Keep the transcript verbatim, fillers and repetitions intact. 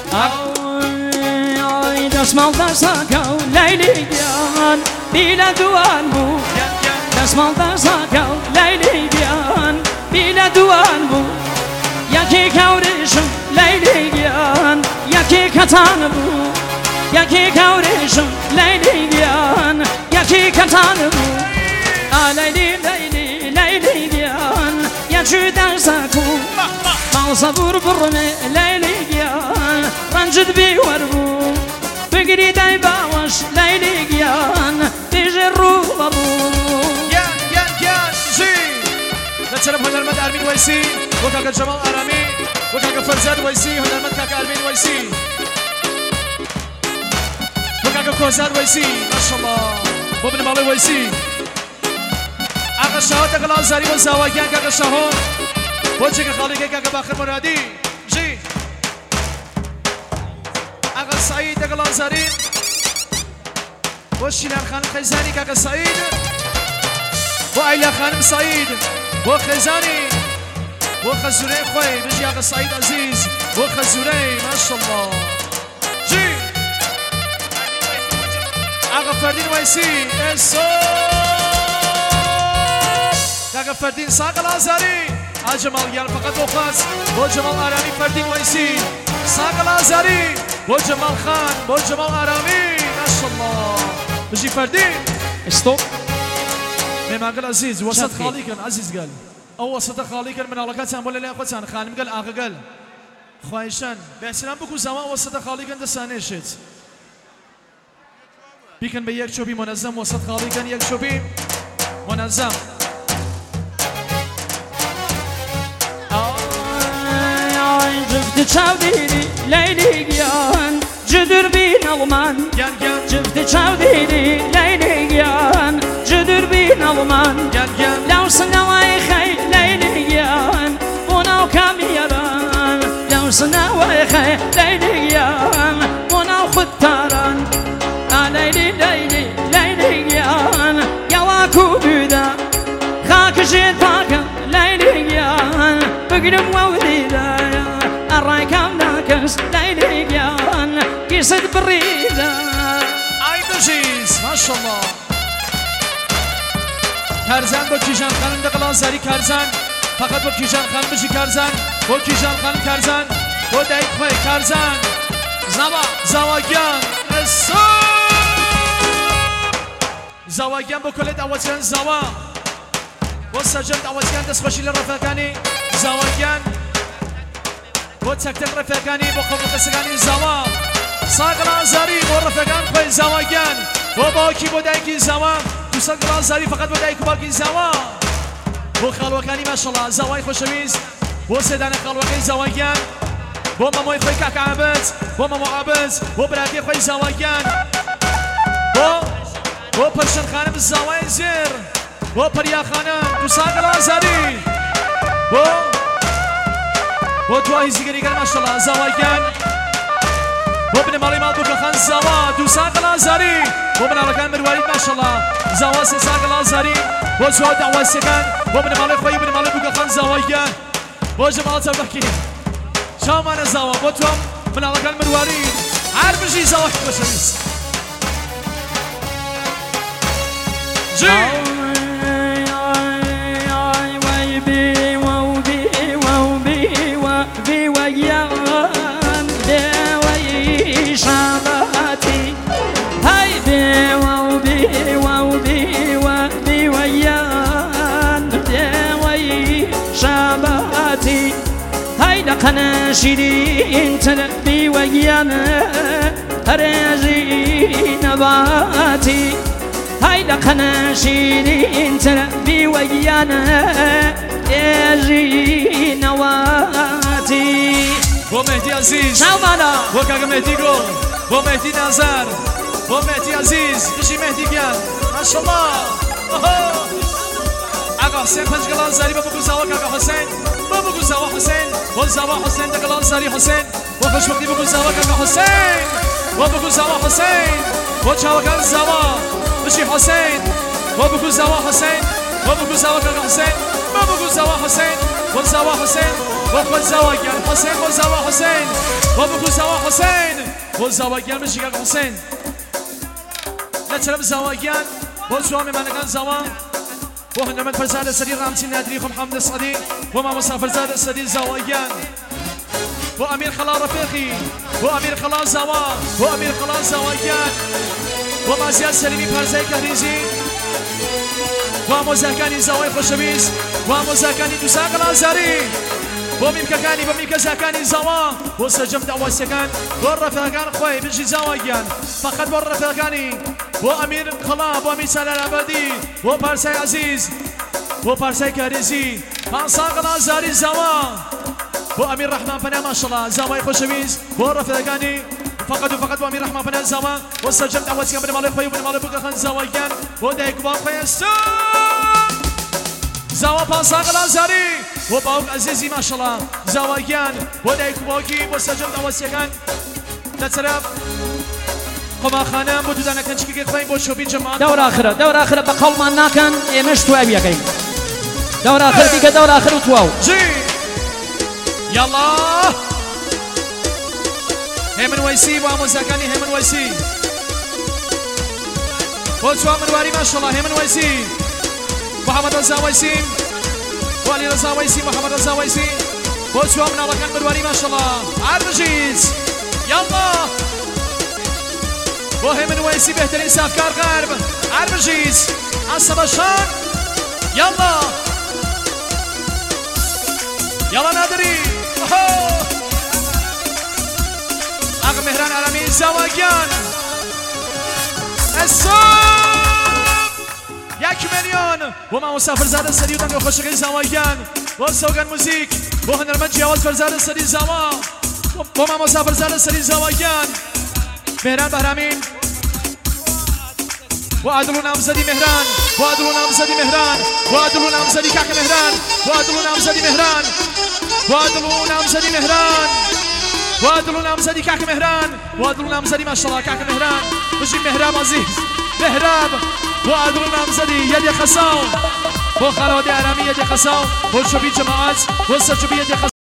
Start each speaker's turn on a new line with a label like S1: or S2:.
S1: آی دستمال دستاکە و لەیلیگیان بیلە دوان بوو دەستمال دەستاکە و لەیلیگیان بیلە دوان بوو یەکی کەورشم لەیلیگیان یەکی کەتان بوو یەکی کەورشم لەیلیگیان یەکی کەتان بوو ئالەیلی لەیلی لەیلیگیان یەکی دەستاک و ماوسە بور بڕمێ لەیلیگیان ڕەنجت بیوەربوو بگری دای باوەش لەیلیگیان دژێ ڕوو بەبوو
S2: گیان گیان گیان ژی لەچەرم هەنەرمەند ئارمین وەیسی بۆ کاکە جەماڵ ئارامی بۆ کاکە فەرزاد وەیسی هەنەرمەند کاکە ئارمین وەیسی بۆ کاکە کۆزار وەیسی ماشەڵڵا بۆ بنەماڵەی وەیسی ئاقا شاهۆ دەگەڵ ئازاری بۆ زاواگیان کاکە شاهۆ بۆ جێگە خاڵێکەی کاکە باخر مرادی ژی ئاقا سعید دەگەڵ ئازاری بۆ شیلان خانم خەیزانی کاکە سعید بۆ ئایلا خانم سعید بۆ خێزانی بۆ خەزورەی خۆی بژی ئاقا سعید عەزیز بۆ خەزورەی ماشەڵڵا ژی ئاقا فەردین وەیسی ئێسۆ کاکە فەردین ساقل ئازاری ئا جەماڵگیان فەقەت بۆ خاست بۆ جەماڵ ئارامی فەردین وەیسی ساقل ئازاری بۆ جەماڵ خان بۆ جەماڵ ئارامی ماشەڵڵا بژی فەردین
S1: استۆپ
S2: مێمانگەل عەزیز وەسەد خاڵی کەن عەزیز گەل ئەو وەسەدە خاڵی کەن مناڵەکەتیان بۆ لەلایەن خۆتیان خانم گەل ئاغا گەل خواهشان بێسیران بکو زەما وەسەدە خاڵی کەن دەسانێشێت بیکەن بە یەک چۆبی مۆنەزەم وەسەد خاڵی کەن یەک چۆبی مۆنەزەم
S1: جفت چاودێری لەیلیگیان جدر بین ئەڵمان
S2: گیان گیان
S1: جفت چاودێری لەیلیگیان جدر بین ئەڵمان
S2: گیان گیان
S1: لەو سنەوەی خەی لەیلیگیان بۆ ناو کامیێران لەو سنەوەی خەی لەیلیگیان بۆ ناو خوتاران ئالەیلی لەیلی لەیلیگیان یاواک و بوودە خاکشێت پاکە لەیلیگیان بگرم وەودیدایە ئەڕایکام ناکەس لەیلیگیان کیست بڕیدە
S2: ئای دەژیز ماشەڵڵا کارزان بۆ کیژان خانم دەگەڵ ئازاری کارزان فقط بۆ کیژان خانم بژی کارزان بۆ کیژان خانم کارزان بۆ دایک خۆی کارزان زاوا زاواگیان ئێسۆ زاواگیان بۆ کۆلێت ئاوەتیان زاوا بۆ سەرجەم ئاوەتیان دەستخۆشی لە ڕەفەکانی زاواگیان بۆ چەکتەک ڕەفەکانی بۆ خۆڵقەسەکانی زاوا ساقل ئازاری بۆ ڕەفەکان خۆی زاواگیان بۆ باوکی بۆ دایکی زاوا دووسەد ئازاری فقط بۆ دایک و باوکی زاوا بۆ خاڵوەکانی ماشەڵڵا زاوای خۆشەویست بۆ سێدانە خاڵوەکەی زاواگیان بۆ مەمۆی خۆی کاکە عابد بۆ مەمۆ عابد بۆ براتی خۆی زاواگیان بۆ بۆ پەرشەن خانم زاوای زێر بۆ پەریا خانم دو ساقل ئازاری بۆ بۆ دوای زیگەریگەر ماشەڵڵا زاواگیان بۆ بنەماڵی ماڵ بووکەخان زاوا دو ساقل ئازاری بۆ مناڵەکان مروارید ماشەڵڵا زاوا سێ ساقل ئازاری بۆ چوار داواسیەکان بۆ بنەماڵی خۆی بنەماڵی بووکەخان زاواگیان بۆ جەماڵ چەوبەکی چاومانە زاوا بۆ تۆم مناڵەکان مروارید هەر بژی زاوای خۆشەویست جی
S1: قنا شيرين تلبي ويانا ريجي نباتي هاي لقنا شيرين تلبي ويانا ريجي نواتي
S2: بو مهدي عزيز
S1: شاو مانا
S2: بو كاكا مهدي قول بو مهدي نازار بو مهدي عزيز بشي مهدي كان ما شاء الله آقا حسين پنج گلان زاری بابا گوزاوا کاکا حسین بابا گوزاوا حسین بو زاوا حسین دگلان زاری حسین بو خوشبختی بو گوزاوا کاکا حسین بابا گوزاوا حسین بو چاوکان زاوا بشی حسین بابا گوزاوا حسین بابا گوزاوا کاکا حسین بابا گوزاوا حسین بو زاوا حسین بخو زواگیان حسین بو زوا حسین بو بخو زوا حسین بو زواگیان بشیگل حسین لطرف زواگیان بو سوامی منگان زوا بو هنرمند فرزاد سدی رامتی ندری خم حمد صدی بو ما مسافر زاد سدی زواگیان بو امیر خلا رفیقی بو امیر خلا زوا بو امیر خلا زواگیان بو مازیار سلیمی پرزای کهریزی بو موزاکانی زوای خوشویز بو موزاکانی دوساق لازاری بو میمکەکانی بۆ میکەزەکانی زەوا بۆ سەرجەم داواسیەکان بۆ ڕەفیقەکان خۆی بژی زاواگیان فقط بۆ ڕەفیقەکانی بۆ ئەمیر خەڵا بۆ ئەمیر سالار ئابادی بۆ پارسای عەزیز بۆ پارسای کارێزی پانساق لازاری زەوا بۆ ئەمیر ڕەحمان پەنا ماشەڵڵا زاوای خۆشەویست بۆ ڕەفیقەکانی فقط و فقط بۆ ئەمیر ڕەحمان پەنا زەوا بۆ سەرجەم داواسیەکان بنەماڵی خۆی و بنەماڵی بگەخەن زاواگیان بۆ دایک و باوک خۆی زاوا پانساق لازاری بۆ باوک عزیزی ماشەڵڵا زاواگیان بۆ دایک و باوکی بۆ سەرجەم داواسیەکان لەسەرە قۆماخانە بۆ دوودانە کەنچکێکی خۆین بۆ شۆبی جەماعەت
S1: دەور ئاخرە دەور ئاخرە بە قەڵمان ناکەن ئێمەش توای یەکەین دەور ئاخر دیکە دەور ئاخر و تواو
S2: جی یاڵا هێمن وەیسی بۆ ئامۆزاکانی هێمن وەیسی بۆ چوار مرواری ماشەڵڵا هێمن وەیسی محەممەد ڕەزا وەیسی بۆ عەلی ڕەزا وەیسی محەممەد ڕەزا وەیسی بۆ چوار مناڵەکان مرواری ماشەڵڵا ئاربژیز یاڵا بۆ هێمن وەیسی بهترین سافکار غەرب ئاربژیز ئاسەبەشان یاڵا یاڵا نادری ئاغا مهران ئارامی زاواگیان ئەسۆ یک میلیۆن بۆ مامۆستا فەرزادە سەری و دەنگە خۆشەکەی زاواگیان بۆ سەوگەن موزیک بۆ هەنەرمەند جیاواز فەرزادە سەری زاوا بۆ مامۆستا فەرزادە سەری زاواگیان مهران بەهرامین بۆ عادڵ و نامزەدی مهران بۆ عادڵ و نامزەدی مهران بۆ عادڵ و نامزەدی کاکە مهران بۆ عادڵ و نامزەدی مهران بۆ عادڵ و نامزەدی مهران بۆ عادڵ و نامزەدی کاکە مهران بۆ عادڵ و نامزەدی ماشەڵڵا کاکە مهران بژی مهراب عەزیز مهراب بۆ عادڵ و نامزەدی یەدی خەساو بۆ خانەوەدەی ئارامی یەدی خەساو بۆ شۆبی جەماعەت بۆ سەرچوبی یەدی خەساو